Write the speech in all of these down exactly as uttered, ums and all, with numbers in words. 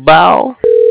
bow.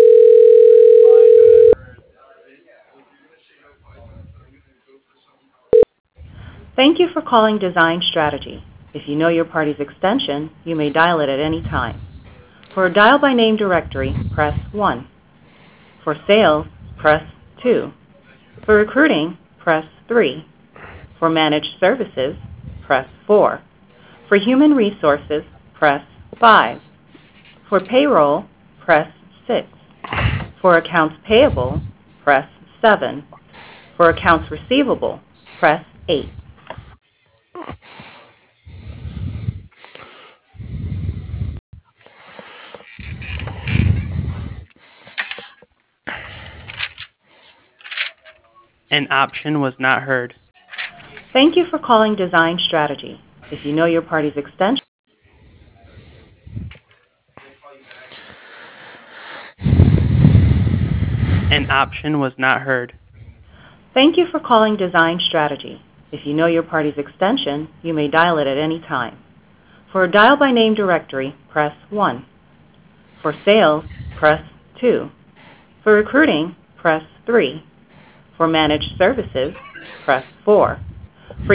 Thank you for calling Design Strategy. If you know your party's extension, you may dial it at any time. For a dial by name directory, press one. For sales, press two. For recruiting, press three. For managed services, press four. For human resources, press five. For payroll, press six. For accounts payable, press seven. For accounts receivable, press eight. An option was not heard. Thank you for calling Design Strategy. If you know your party's extension, An option was not heard. thank you for calling Design Strategy. If you know your party's extension, you may dial it at any time. For a dial by name directory, press one. For sales, press two. For recruiting, press three. For managed services, press four. For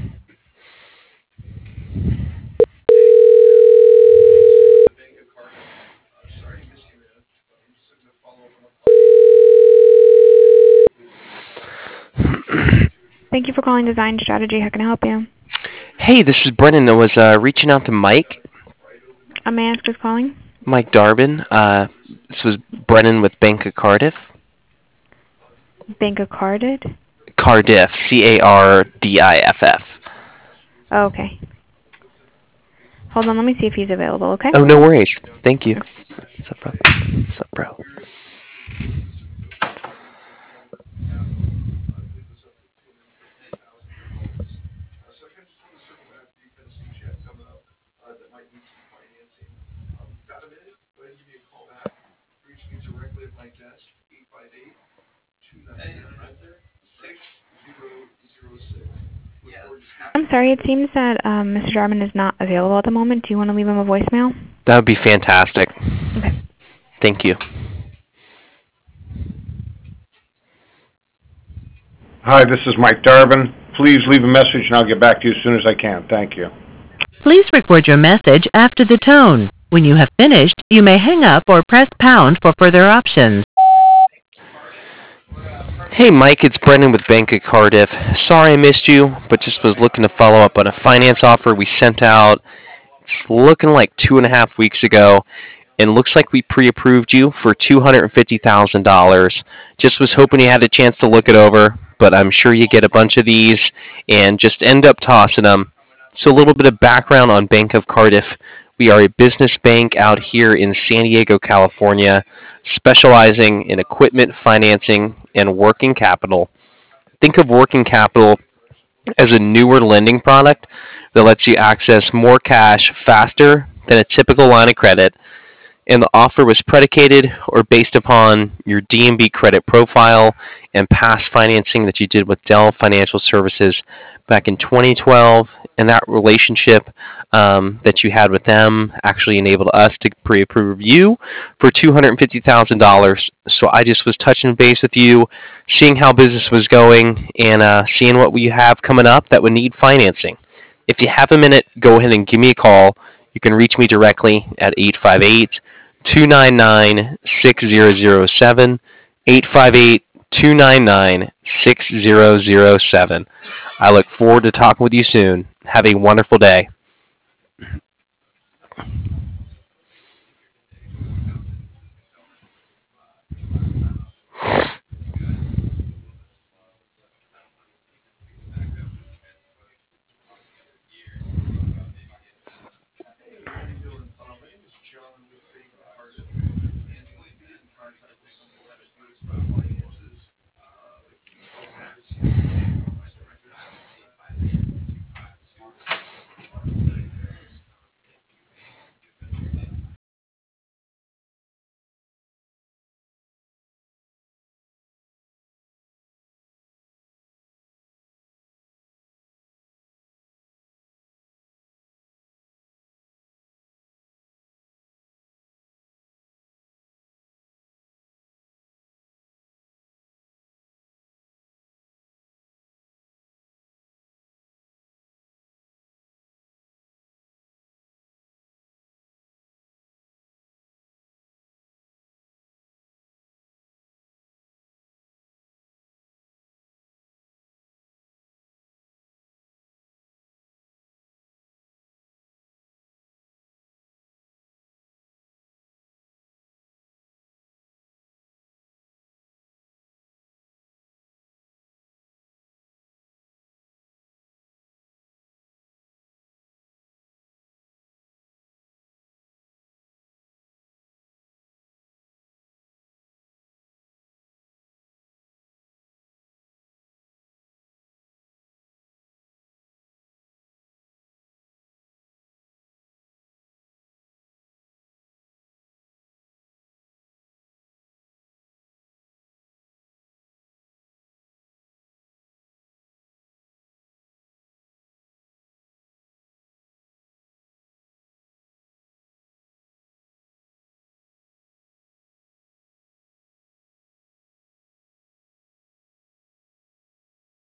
Thank you for calling Design Strategy. How can I help you? Hey, this is Brennan. I was uh, reaching out to Mike, Uh, may I ask who's calling? Mike Darbin. Uh, this was Brennan with Bank of Cardiff. Bank of Carded? Cardiff, C A R D I F F. Oh, okay. Hold on, let me see if he's available, okay? Oh, no worries. Thank you. What's up, bro? What's up, bro? I'm sorry, it seems that um, Mister Jarman is not available at the moment. Do you want to leave him a voicemail? That would be fantastic. Okay. Thank you. Hi, this is Mike Darbin. Please leave a message and I'll get back to you as soon as I can. Thank you. Please record your message after the tone. When you have finished, you may hang up or press pound for further options. Hey, Mike, it's Brendan with Bank of Cardiff. Sorry I missed you, but just was looking to follow up on a finance offer we sent out. It's looking like two and a half weeks ago, and looks like we pre-approved you for two hundred fifty thousand dollars. Just was hoping you had a chance to look it over, but I'm sure you get a bunch of these and just end up tossing them. So a little bit of background on Bank of Cardiff. We are a business bank out here in San Diego, California, specializing in equipment financing and working capital. Think of working capital as a newer lending product that lets you access more cash faster than a typical line of credit, and the offer was predicated or based upon your D and B credit profile and past financing that you did with Dell Financial Services back in twenty twelve, and that relationship um, that you had with them actually enabled us to pre-approve you for two hundred fifty thousand dollars. So I just was touching base with you, seeing how business was going, and uh, seeing what we have coming up that would need financing. If you have a minute, go ahead and give me a call. You can reach me directly at eight five eight, two nine nine, six zero zero seven, eight five eight, two nine nine, six zero zero seven. I look forward to talking with you soon. Have a wonderful day.